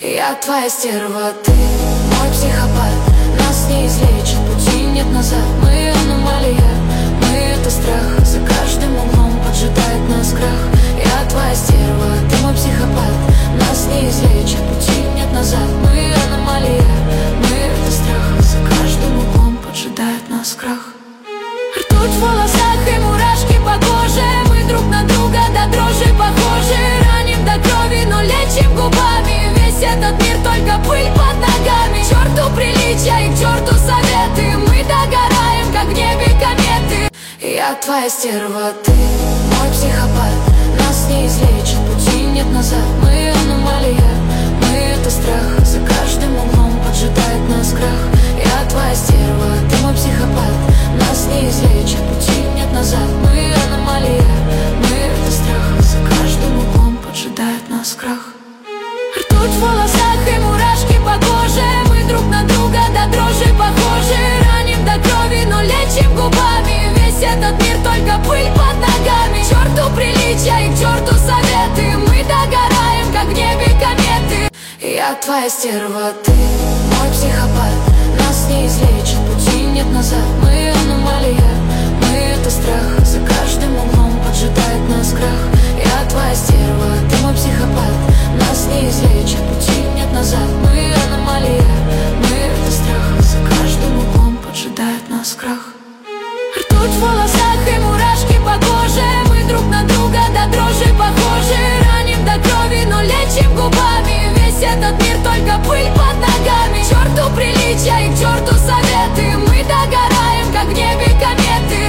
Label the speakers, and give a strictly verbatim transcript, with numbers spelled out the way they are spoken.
Speaker 1: Я твоя стерва, ты мой психопат. Нас не излечит, пути нет назад. Мы аномалия, мы это страх. За каждым углом поджидает нас крах. Я твоя стерва, ты мой психопат. Нас не излечит, пути нет назад. Мы аномалия, мы это страх. За каждым углом поджидает нас крах. Ртуть в волосах и мурашки по коже. Мы друг на друга до дрожи похожи. Раним до крови, но лечим губами. Весь этот мир только пыль под ногами. К черту приличия и к черту советы. Мы догораем, как в небе кометы. Я твоя стерва, ты мой психопат. Нас не излечит, пути нет назад. Мы аномалия, мы это страх. За каждым углом поджидает нас крах. Я твоя стерва, ты мой психопат. Нас не излечит, пути нет назад. Мы аномалия, мы это страх. За каждым углом поджидает нас крах. Ртуть в волосах и мурашки по коже. Мы друг на друга до дрожи похожи. Раним до крови, но лечим губами. Весь этот мир только пыль под ногами. К черту приличия и к черту советы. Мы догораем, как в небе кометы. Я твоя стерва, ты мой психопат. Нас не излечит, пути нет назад. Мы аномалия, мы это страх. За каждым углом поджидает нас крах.